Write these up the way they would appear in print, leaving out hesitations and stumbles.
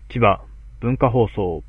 千葉文化放送。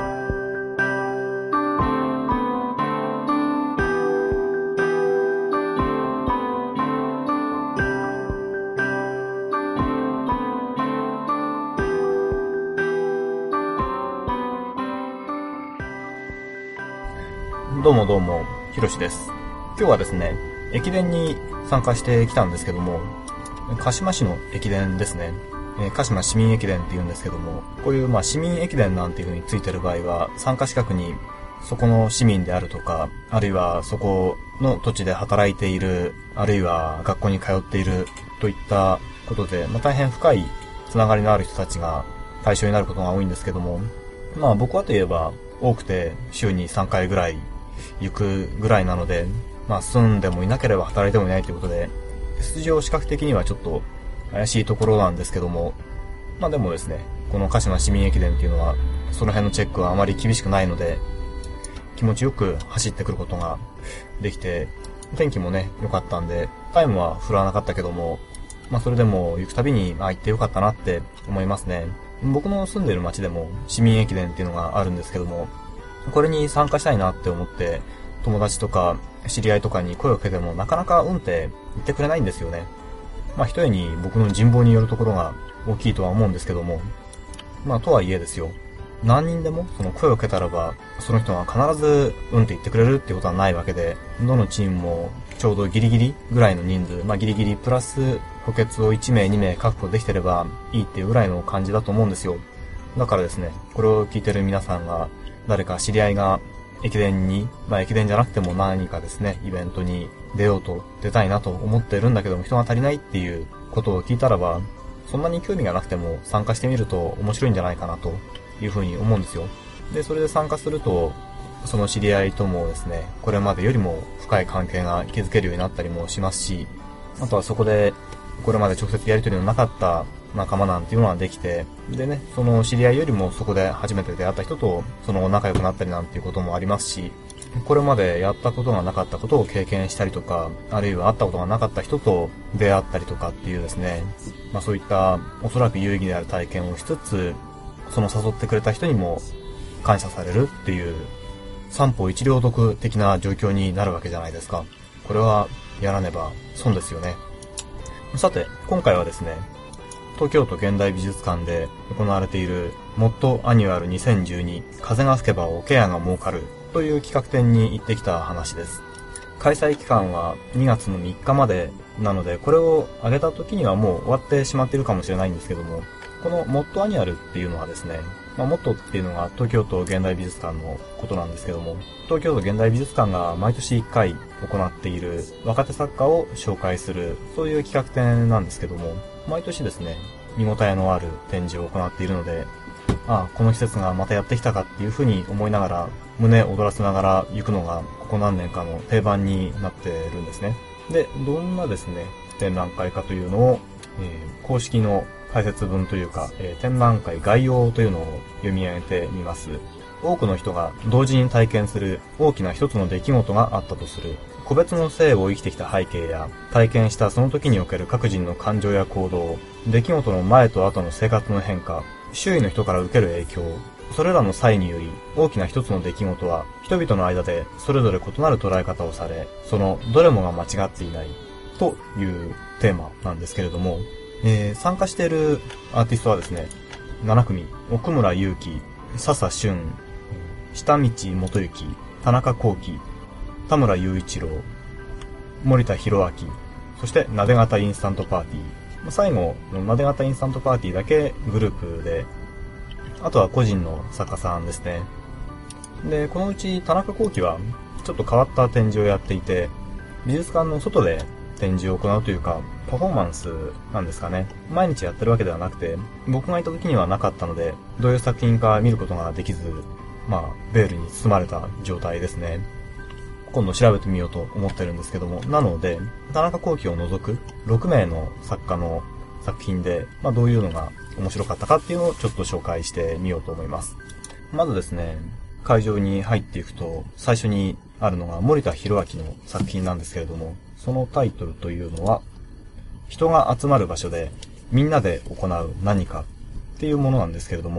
どうもどうも、ひろしです。今日はですね、駅伝に参加してきたんですけども、鹿島市の駅伝ですね。鹿島市民駅伝って言うんですけども、こういう市民駅伝なんていう風についてる場合は、参加資格にそこの市民であるとか、あるいはそこの土地で働いている、あるいは学校に通っているといったことで、大変深いつながりのある人たちが対象になることが多いんですけども、僕はといえば多くて週に3回ぐらい行くぐらいなので、住んでもいなければ働いてもいないということで、出場資格的にはちょっと怪しいところなんですけども、でもですね、この鹿島市民駅伝っていうのは、その辺のチェックはあまり厳しくないので、気持ちよく走ってくることができて、天気もね、良かったんで、タイムは振るわなかったけども、それでも行くたびに、行ってよかったなって思いますね。僕の住んでる町でも市民駅伝っていうのがあるんですけども、これに参加したいなって思って、友達とか知り合いとかに声をかけてもなかなかって言ってくれないんですよね。一重に僕の人望によるところが大きいとは思うんですけども、とはいえですよ。何人でもその声をかけたらば、その人が必ずって言ってくれるってことはないわけで、どのチームもちょうどギリギリぐらいの人数、ギリギリプラス補欠を1名2名確保できてればいいっていうぐらいの感じだと思うんですよ。だからですね、これを聞いてる皆さんが、誰か知り合いが駅伝に、駅伝じゃなくても何かですね、イベントに出たいなと思ってるんだけども人が足りないっていうことを聞いたらば、そんなに興味がなくても参加してみると面白いんじゃないかなというふうに思うんですよ。で、それで参加すると、その知り合いともですね、これまでよりも深い関係が築けるようになったりもしますし、あとはそこで、これまで直接やり取りのなかった仲間なんていうのができて、でね、その知り合いよりもそこで初めて出会った人とその後仲良くなったりなんていうこともありますし、これまでやったことがなかったことを経験したりとか、あるいは会ったことがなかった人と出会ったりとかっていうですね、そういったおそらく有意義である体験をしつつ、その誘ってくれた人にも感謝されるっていう三方一両得的な状況になるわけじゃないですか。これはやらねば損ですよね。さて、今回はですね、東京都現代美術館で行われているモットアニュアル2012風が吹けば桶屋が儲かるという企画展に行ってきた話です。開催期間は2月の3日までなので、これを上げた時にはもう終わってしまっているかもしれないんですけども、このモットアニュアルっていうのはですね、モットっていうのが東京都現代美術館のことなんですけども、東京都現代美術館が毎年1回行っている若手作家を紹介する、そういう企画展なんですけども、毎年ですね、見応えのある展示を行っているので、この季節がまたやってきたかっていうふうに思いながら、胸躍らせながら行くのがここ何年かの定番になってるんですね。で、どんなですね、展覧会かというのを、公式の解説文というか、展覧会概要というのを読み上げてみます。多くの人が同時に体験する大きな一つの出来事があったとする。個別の生を生きてきた背景や、体験したその時における各人の感情や行動、出来事の前と後の生活の変化、周囲の人から受ける影響、それらの際により、大きな一つの出来事は、人々の間でそれぞれ異なる捉え方をされ、そのどれもが間違っていない、というテーマなんですけれども、参加しているアーティストはですね、7組、奥村祐希、笹俊、下道元幸、田中幸喜、田村雄一郎、森田博明、そしてなで型インスタントパーティー。最後のなで型インスタントパーティーだけグループで、あとは個人の作家さんですね。で、このうち田中幸喜はちょっと変わった展示をやっていて、美術館の外で展示を行うというか、パフォーマンスなんですかね。毎日やってるわけではなくて、僕がいた時にはなかったので、どういう作品か見ることができず、ベールに包まれた状態ですね。今度調べてみようと思ってるんですけども、なので、田中幸喜を除く6名の作家の作品で、どういうのが面白かったかっていうのをちょっと紹介してみようと思います。まずですね、会場に入っていくと、最初にあるのが森田博明の作品なんですけれども、そのタイトルというのは、人が集まる場所でみんなで行う何かっていうものなんですけれども、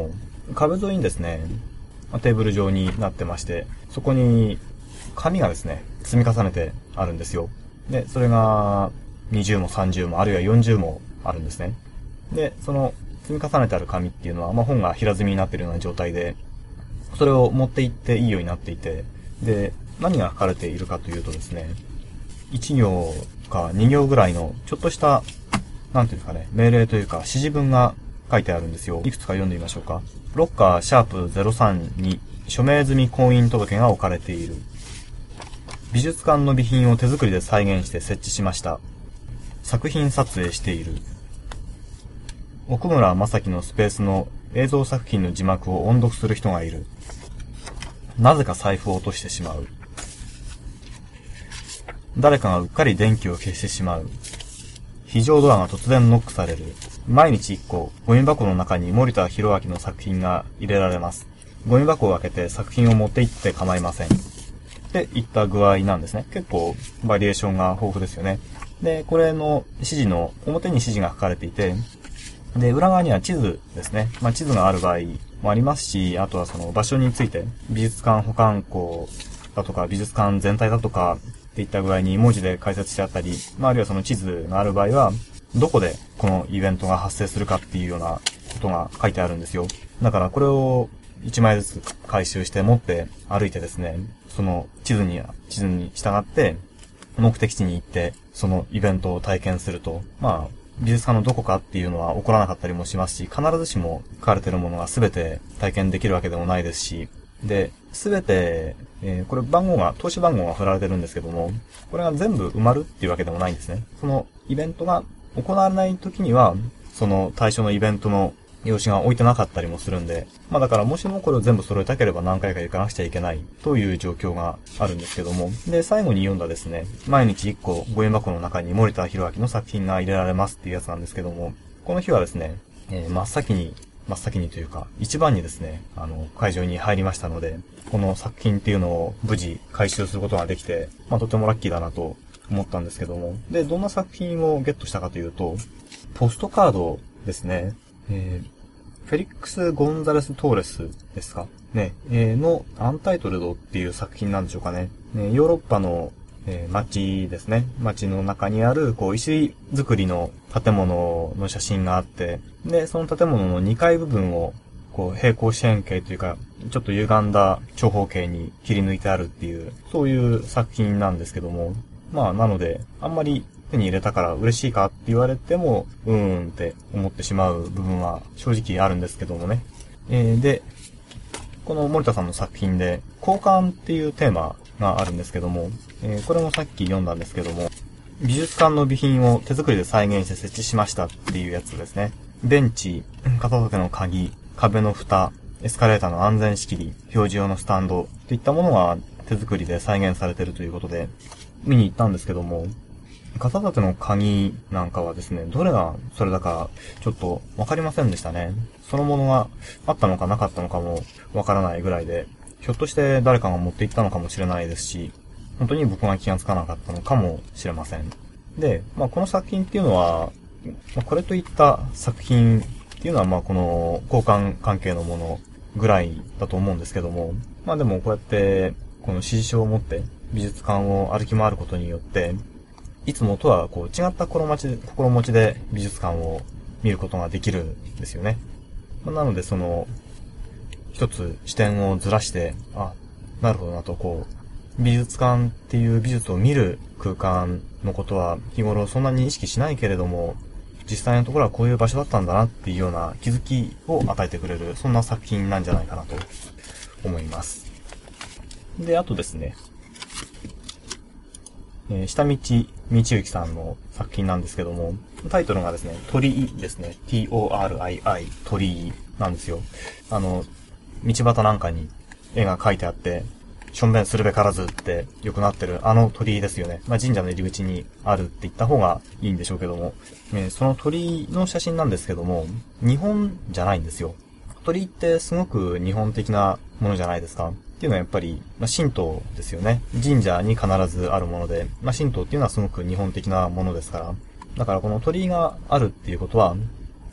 壁沿いにですね、テーブル状になってまして、そこに紙がですね、積み重ねてあるんですよ。で、それが20も30もあるいは40もあるんですね。で、その積み重ねてある紙っていうのは、本が平積みになっているような状態で、それを持って行っていいようになっていて、で、何が書かれているかというとですね、1行か2行ぐらいのちょっとした、なんていうんですかね、命令というか指示文が書いてあるんですよ。いくつか読んでみましょうか。ロッカーシャープ03に署名済み婚姻届が置かれている。美術館の備品を手作りで再現して設置しました。作品撮影している。奥村正樹のスペースの映像作品の字幕を音読する人がいる。なぜか財布を落としてしまう。誰かがうっかり電気を消してしまう。非常ドアが突然ノックされる。毎日1個、ゴミ箱の中に森田博明の作品が入れられます。ゴミ箱を開けて作品を持って行って構いません。っていった具合なんですね。結構バリエーションが豊富ですよね。で、これの指示の表に指示が書かれていて、で、裏側には地図ですね。地図がある場合もありますし、あとはその場所について、美術館保管庫だとか、美術館全体だとか、っていった具合に文字で解説してあったり、あるいはその地図がある場合は、どこでこのイベントが発生するかっていうようなことが書いてあるんですよ。だからこれを1枚ずつ回収して持って歩いてですね、その地図に従って、目的地に行って、そのイベントを体験すると、美術館のどこかっていうのは起こらなかったりもしますし、必ずしも書かれているものが全て体験できるわけでもないですし、で、全て、これ投資番号が振られてるんですけども、これが全部埋まるっていうわけでもないんですね。そのイベントが行われない時には、その対象のイベントの用紙が置いてなかったりもするんで、だからもしもこれを全部揃えたければ何回か行かなくちゃいけないという状況があるんですけども、で、最後に読んだですね、毎日1個ゴミ箱の中に森田博明の作品が入れられますっていうやつなんですけども、この日はですね、真っ先にというか、一番にですね、会場に入りましたので、この作品っていうのを無事回収することができて、とてもラッキーだなと思ったんですけども、で、どんな作品をゲットしたかというと、ポストカードですね、フェリックス・ゴンザレス・トーレスですかね、のアンタイトルドっていう作品なんでしょうかね。ヨーロッパの、街ですね。街の中にある、石造りの建物の写真があって、で、その建物の2階部分を、平行四辺形というか、ちょっと歪んだ長方形に切り抜いてあるっていう、そういう作品なんですけども、なので、あんまり手に入れたから嬉しいかって言われても、って思ってしまう部分は正直あるんですけどもね。で、この森田さんの作品で、交換っていうテーマがあるんですけども、これもさっき読んだんですけども、美術館の備品を手作りで再現して設置しましたっていうやつですね。ベンチ、片付けの鍵、壁の蓋、エスカレーターの安全仕切り、表示用のスタンドといったものが手作りで再現されているということで、見に行ったんですけども、片立ての鍵なんかはですね、どれがそれだかちょっとわかりませんでしたね。そのものがあったのかなかったのかもわからないぐらいで、ひょっとして誰かが持って行ったのかもしれないですし、本当に僕が気がつかなかったのかもしれません。で、この作品っていうのは、これといった作品っていうのはこの交換関係のものぐらいだと思うんですけども、でもこうやってこの指示書を持って美術館を歩き回ることによって、いつもとは違った心持ちで美術館を見ることができるんですよね。なので一つ視点をずらして、なるほどなと美術館っていう美術を見る空間のことは日頃そんなに意識しないけれども、実際のところはこういう場所だったんだなっていうような気づきを与えてくれる、そんな作品なんじゃないかなと思います。で、あとですね、下道道行さんの作品なんですけども、タイトルがですね、鳥居ですね。T-O-R-I-I、鳥居なんですよ。道端なんかに絵が描いてあって、しょんべんするべからずってよくなってる鳥居ですよね。神社の入り口にあるって言った方がいいんでしょうけども、その鳥居の写真なんですけども、日本じゃないんですよ。鳥居ってすごく日本的なものじゃないですか。っていうのはやっぱり、神道ですよね。神社に必ずあるもので、神道っていうのはすごく日本的なものですから。だからこの鳥居があるっていうことは、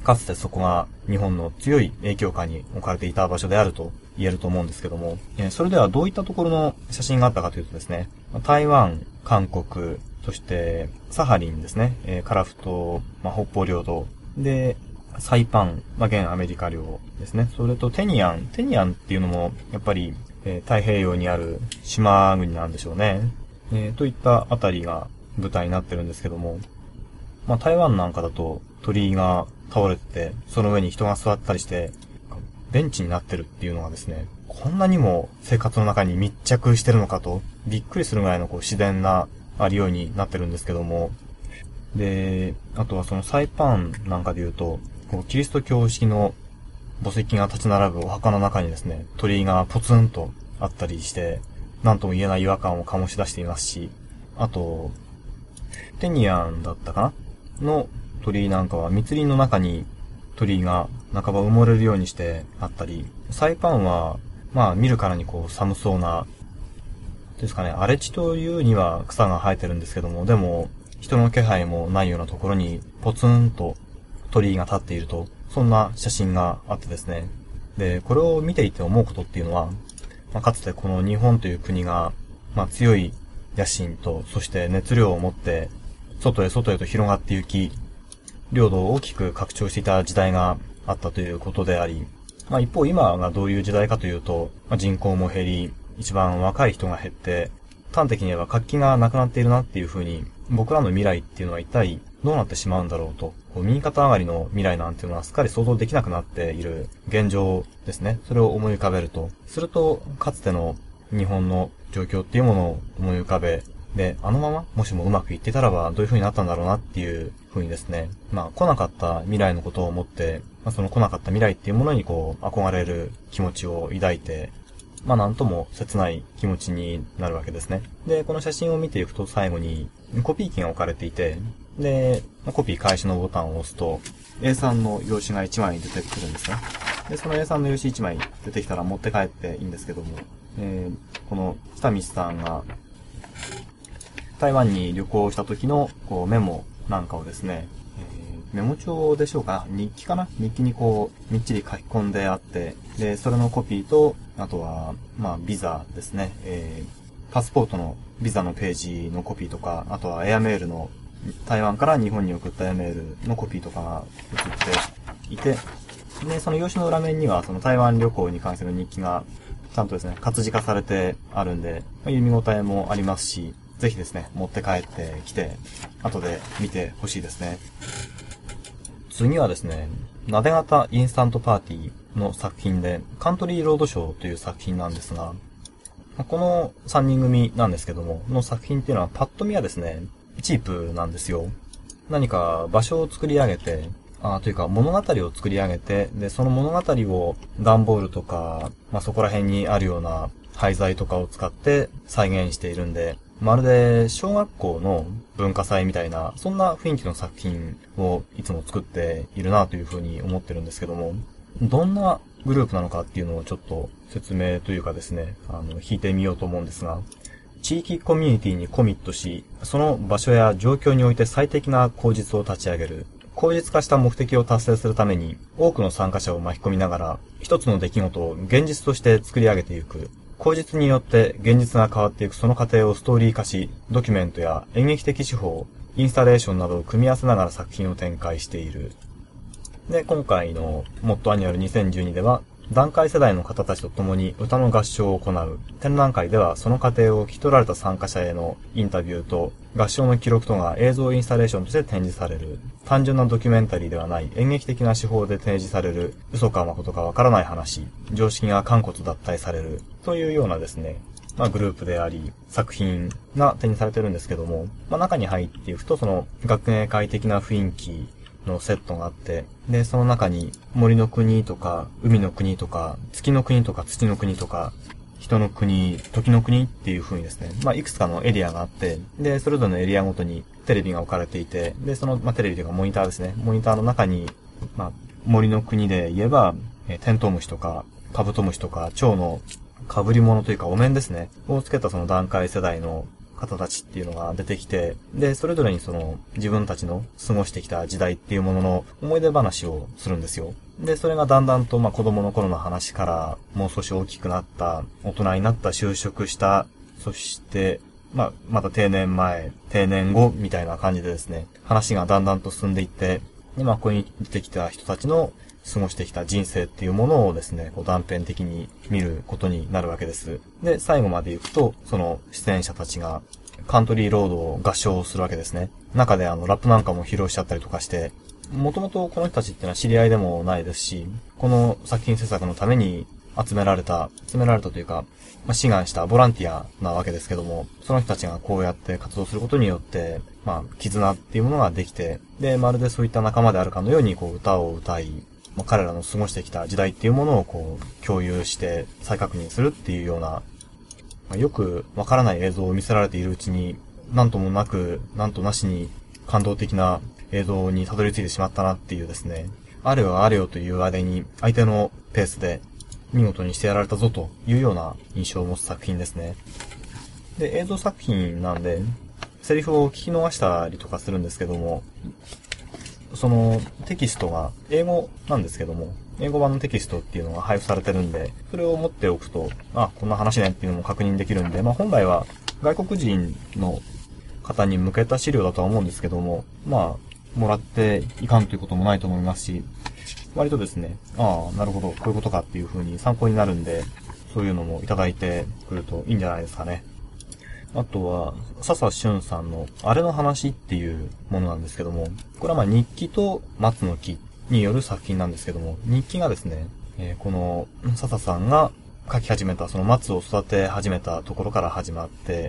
かつてそこが日本の強い影響下に置かれていた場所であると言えると思うんですけども、それではどういったところの写真があったかというとですね、台湾、韓国、そしてサハリンですね、樺太、北方領土で、サイパン、現アメリカ領ですね。それとテニアンっていうのもやっぱり、太平洋にある島国なんでしょうね。といったあたりが舞台になってるんですけども、台湾なんかだと鳥居が倒れてて、その上に人が座ったりして、ベンチになってるっていうのがですね、こんなにも生活の中に密着してるのかと、びっくりするぐらいの自然なありようになってるんですけども、で、あとはそのサイパンなんかで言うと、キリスト教式の墓石が立ち並ぶお墓の中にですね、鳥居がポツンとあったりして、なんとも言えない違和感を醸し出していますし、あと、テニアンだったかなの鳥居なんかは密林の中に鳥居が半ば埋もれるようにしてあったり、サイパンは、見るからに寒そうな、ですかね、荒れ地というには草が生えてるんですけども、でも、人の気配もないようなところにポツンと鳥居が立っていると、そんな写真があってですね。で、これを見ていて思うことっていうのは、かつてこの日本という国が、強い野心と、そして熱量を持って、外へと広がっていき、領土を大きく拡張していた時代があったということであり、一方今がどういう時代かというと、人口も減り、一番若い人が減って、端的に言えば活気がなくなっているなっていう風に、僕らの未来っていうのは一体どうなってしまうんだろうと、右肩上がりの未来なんていうのはすっかり想像できなくなっている現状ですね。それを思い浮かべると、するとかつての日本の状況っていうものを思い浮かべ、で、あのままもしもうまくいってたらばどういう風になったんだろうなっていう風にですね、来なかった未来のことを思って、その来なかった未来っていうものに憧れる気持ちを抱いて、なんとも切ない気持ちになるわけですね。で、この写真を見ていくと最後にコピー機が置かれていて、で、コピー開始のボタンを押すと A3 の用紙が1枚出てくるんですね。で、その A3 の用紙1枚出てきたら持って帰っていいんですけども、この北道さんが台湾に旅行した時のメモなんかをですね、メモ帳でしょうか、日記かな、日記にみっちり書き込んであって、で、それのコピーと、あとは、ビザですね、パスポートのビザのページのコピーとか、あとはエアメールの、台湾から日本に送ったエアメールのコピーとかが写っていて、で、その用紙の裏面には、その台湾旅行に関する日記が、ちゃんとですね、活字化されてあるんで、読み応えもありますし、ぜひですね、持って帰ってきて、後で見てほしいですね。次はですね、なで型インスタントパーティーの作品で、カントリーロードショーという作品なんですが、この3人組なんですけども、の作品っていうのはパッと見はですね、チープなんですよ。何か場所を作り上げて、というか物語を作り上げて、で、その物語を段ボールとか、そこら辺にあるような廃材とかを使って再現しているんで、まるで小学校の文化祭みたいな、そんな雰囲気の作品をいつも作っているなというふうに思ってるんですけども、どんなグループなのかっていうのをちょっと説明というかですね、引いてみようと思うんですが、地域コミュニティにコミットし、その場所や状況において最適な口実を立ち上げる。口実化した目的を達成するために、多くの参加者を巻き込みながら、一つの出来事を現実として作り上げていく。口実によって現実が変わっていくその過程をストーリー化し、ドキュメントや演劇的手法、インスタレーションなどを組み合わせながら作品を展開している。で、今回のモットアニュアル2012では、団塊世代の方たちと共に歌の合唱を行う。展覧会ではその過程を聞き取られた参加者へのインタビューと合唱の記録とが映像インスタレーションとして展示される。単純なドキュメンタリーではない演劇的な手法で提示される嘘か誠かわからない話。常識が肝骨脱退される。というようなですね、グループであり、作品が展示されてるんですけども、中に入っていくとその学芸会的な雰囲気のセットがあって、で、その中に森の国とか、海の国とか、月の国とか土の国とか、人の国、時の国っていう風にですね、いくつかのエリアがあって、で、それぞれのエリアごとにテレビが置かれていて、で、その、テレビというかモニターですね、モニターの中に、森の国で言えば、テントウムシとか、カブトムシとか、蝶の被り物というかお面ですね、をつけたその団塊世代の方たちっていうのが出てきて、で、それぞれにその自分たちの過ごしてきた時代っていうものの思い出話をするんですよ。で、それがだんだんと子供の頃の話からもう少し大きくなった、大人になった、就職した、そして、また定年前、定年後みたいな感じでですね、話がだんだんと進んでいって、で、ここに出てきた人たちの過ごしてきた人生っていうものをですね、断片的に見ることになるわけです。で、最後まで行くと、その出演者たちがカントリーロードを合唱するわけですね。中でラップなんかも披露しちゃったりとかして、もともとこの人たちっていうのは知り合いでもないですし、この作品制作のために集められたというか、志願したボランティアなわけですけども、その人たちがこうやって活動することによって、絆っていうものができて、で、まるでそういった仲間であるかのように歌を歌い、彼らの過ごしてきた時代っていうものを共有して再確認するっていうような、よくわからない映像を見せられているうちに、なんともなく、なんとなしに感動的な映像にたどり着いてしまったなっていうですね、あれよあれよという間に相手のペースで見事にしてやられたぞというような印象を持つ作品ですね。で、映像作品なんで、セリフを聞き逃したりとかするんですけども、そのテキストが英語なんですけども、英語版のテキストっていうのが配布されてるんで、それを持っておくと、こんな話ねっていうのも確認できるんで、本来は外国人の方に向けた資料だとは思うんですけども、もらっていかんということもないと思いますし、割とですね、なるほど、こういうことかっていう風に参考になるんで、そういうのもいただいてくるといいんじゃないですかね。あとは、笹俊さんのあれの話っていうものなんですけども、これは日記と松の木による作品なんですけども、日記がですね、この笹さんが書き始めた、その松を育て始めたところから始まって、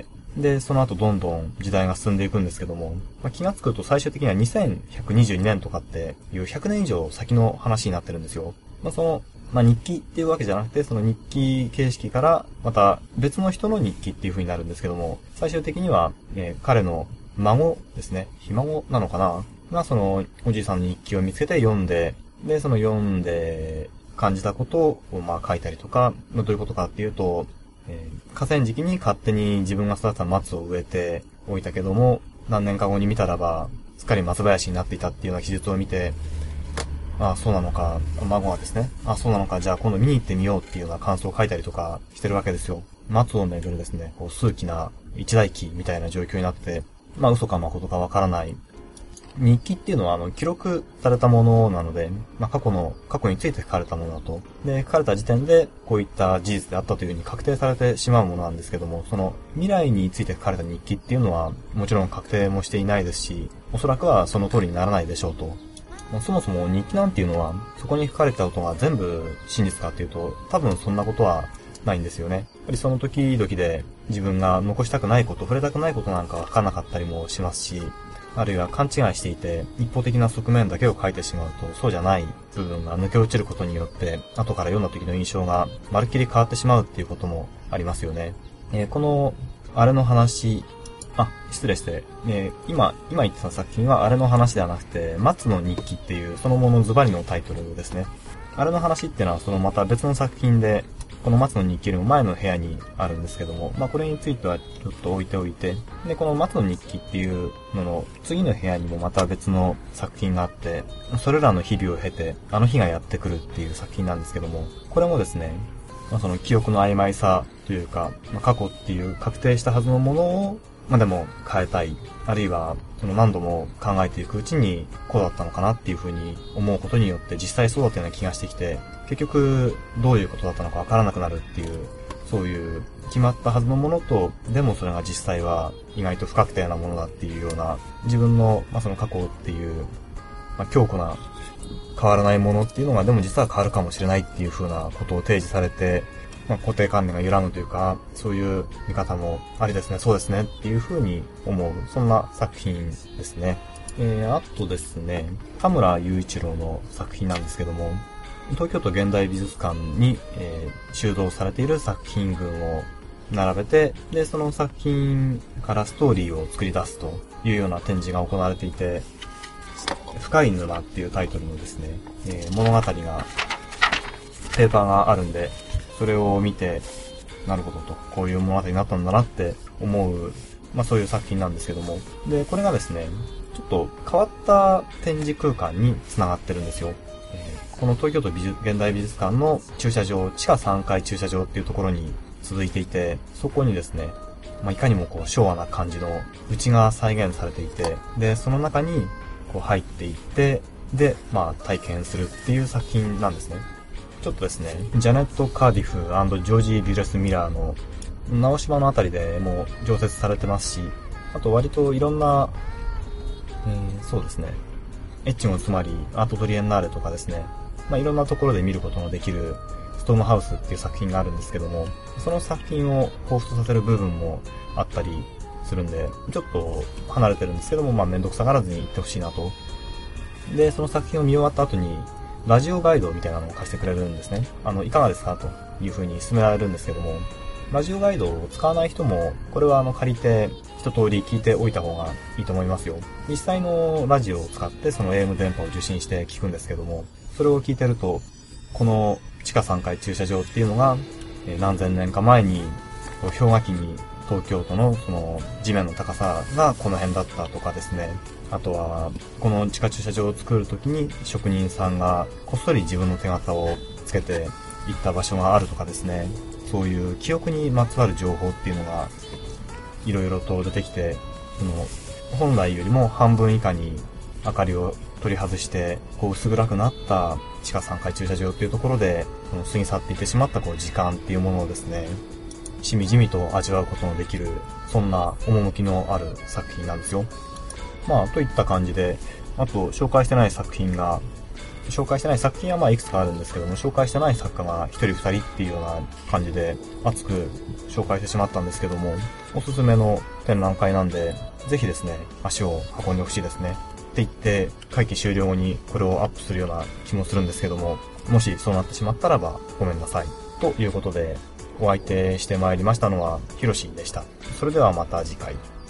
で、その後どんどん時代が進んでいくんですけども、気がつくと最終的には2122年とかっていう100年以上先の話になってるんですよ。日記っていうわけじゃなくて、その日記形式から、また別の人の日記っていう風になるんですけども、最終的には、彼の孫ですね、ひ孫なのかなが、そのおじいさんの日記を見つけて読んで、で、その読んで感じたことを書いたりとか、どういうことかっていうと、河川敷に勝手に自分が育てた松を植えておいたけども、何年か後に見たらば、すっかり松林になっていたっていうような記述を見て、そうなのか、孫がですね、そうなのか、じゃあ今度見に行ってみようっていうような感想を書いたりとかしてるわけですよ。松をめぐるですね、数奇な一大記みたいな状況になって、嘘か誠かわからない。日記っていうのは記録されたものなので、過去について書かれたものだと。で、書かれた時点でこういった事実であったというふうに確定されてしまうものなんですけども、その未来について書かれた日記っていうのはもちろん確定もしていないですし、おそらくはその通りにならないでしょうと。そもそも日記なんていうのは、そこに書かれたことが全部真実かっていうと、多分そんなことはないんですよね。やっぱりその時々で自分が残したくないこと、触れたくないことなんかは書かなかったりもしますし、あるいは勘違いしていて、一方的な側面だけを書いてしまうと、そうじゃない部分が抜け落ちることによって、後から読んだ時の印象がまるっきり変わってしまうっていうこともありますよね。この、あれの話、失礼して、今言ってた作品はあれの話ではなくて、松の日記っていうそのものズバリのタイトルですね。あれの話っていうのはそのまた別の作品で、この松の日記よりも前の部屋にあるんですけども、これについてはちょっと置いておいて、で、この松の日記っていうのの次の部屋にもまた別の作品があって、それらの日々を経て、あの日がやってくるっていう作品なんですけども、これもですね、その記憶の曖昧さというか、過去っていう確定したはずのものを、でも変えたい。あるいは、その何度も考えていくうちに、こうだったのかなっていうふうに思うことによって、実際そうだったような気がしてきて、結局、どういうことだったのかわからなくなるっていう、そういう決まったはずのものと、でもそれが実際は意外と不確定なものだっていうような、自分の、その過去っていう、強固な変わらないものっていうのが、でも実は変わるかもしれないっていうふうなことを提示されて、固定観念が揺らぐというか、そういう見方もありですね、そうですねっていう風に思う、そんな作品ですね。あとですね、田村雄一郎の作品なんですけども、東京都現代美術館に、収蔵されている作品群を並べて、で、その作品からストーリーを作り出すというような展示が行われていて、深い沼っていうタイトルのですね、物語が、ペーパーがあるんで、それを見て、なるほどと、こういう物語になったんだなって思うそういう作品なんですけども。で、これがですね、ちょっと変わった展示空間に繋がってるんですよ。この東京都現代美術館の駐車場、地下3階駐車場っていうところに続いていて、そこにですね、いかにも昭和な感じの内が再現されていて、で、その中に入っていって、で、体験するっていう作品なんですね。ちょっとですね、ジャネット・カーディフ&ジョージ・ビュレス・ミラーの直島のあたりでもう常設されてますし、あと割といろんな、そうですね、エッチもつまりアートトリエンナーレとかですね、いろんなところで見ることのできるストームハウスっていう作品があるんですけども、その作品を彷彿とさせる部分もあったりするんで、ちょっと離れてるんですけども、めんどくさがらずに行ってほしいなと。で、その作品を見終わった後に、ラジオガイドみたいなのを貸してくれるんですね。いかがですかという風に勧められるんですけども、ラジオガイドを使わない人も、これは借りて一通り聞いておいた方がいいと思いますよ。実際のラジオを使ってその AM 電波を受信して聞くんですけども、それを聞いてると、この地下3階駐車場っていうのが、何千年か前に、氷河期に東京都のその地面の高さがこの辺だったとかですね。あとは、この地下駐車場を作るときに職人さんがこっそり自分の手形をつけて行った場所があるとかですね。そういう記憶にまつわる情報っていうのがいろいろと出てきて、本来よりも半分以下に明かりを取り外して、薄暗くなった地下3階駐車場っていうところで、過ぎ去っていってしまった時間っていうものをですね、しみじみと味わうことのできる、そんな趣のある作品なんですよ。といった感じで、あと紹介してない作品はいくつかあるんですけども、紹介してない作家が1人2人っていうような感じで熱く紹介してしまったんですけども、おすすめの展覧会なんで、ぜひですね、足を運んでほしいですね。って言って、会期終了後にこれをアップするような気もするんですけども、もしそうなってしまったらばごめんなさい。ということで、お相手してまいりましたのはヒロシでした。それではまた次回。